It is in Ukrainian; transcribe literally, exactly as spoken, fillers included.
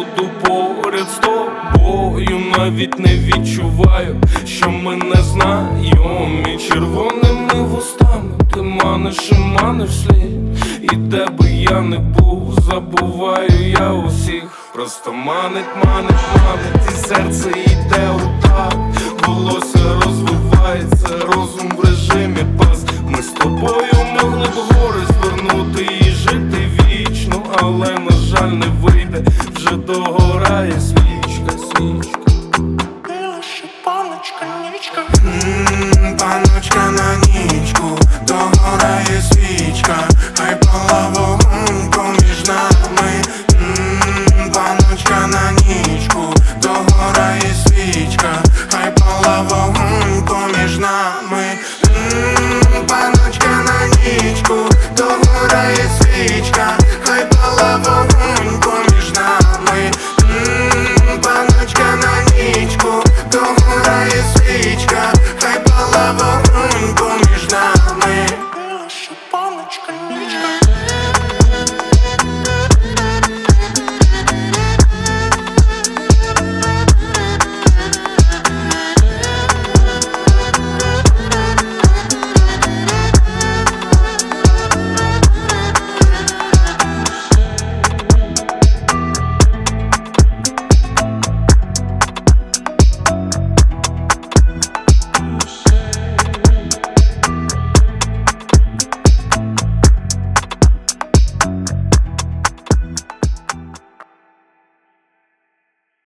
буду поряд з тобою. Навіть не відчуваю, що ми не знайомі. Червоними вустами ти маниш і маниш слід. І де би я не був, забуваю я усіх. Просто манить, манить, манить, і серце йде у такт. Волосся розвивається, розум в режимі пас. Ми з тобою могли б гори звернути і жити вічно, але, на жаль, не вийде, вже догорає свічка, свічка.